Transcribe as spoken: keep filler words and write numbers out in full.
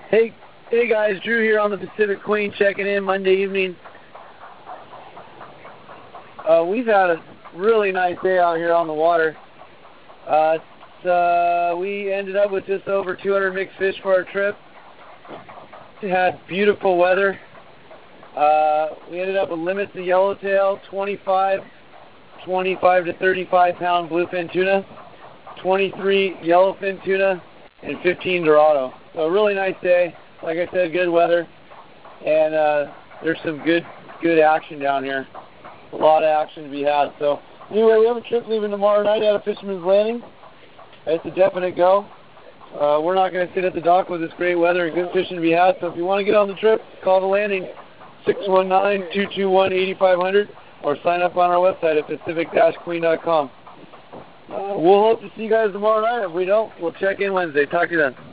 Hey, hey guys, Drew here on the Pacific Queen checking in Monday evening. Uh, we've had a really nice day out here on the water. Uh, uh, we ended up with just over two hundred mixed fish for our trip. We had beautiful weather. Uh, we ended up with limits of yellowtail, twenty-five, twenty-five to thirty-five pound bluefin tuna, twenty-three yellowfin tuna, and fifteen dorado. So a really nice day. Like I said, good weather, and uh, there's some good good action down here. A lot of action to be had. So anyway, we have a trip leaving tomorrow night out of Fisherman's Landing. It's a definite go. Uh, we're not going to sit at the dock with this great weather and good fishing to be had. So if you want to get on the trip, call the landing six one nine, two two one, eight five zero zero or sign up on our website at pacific dash queen dot com. Uh, we'll hope to see you guys tomorrow night. If we don't, we'll check in Wednesday. Talk to you then.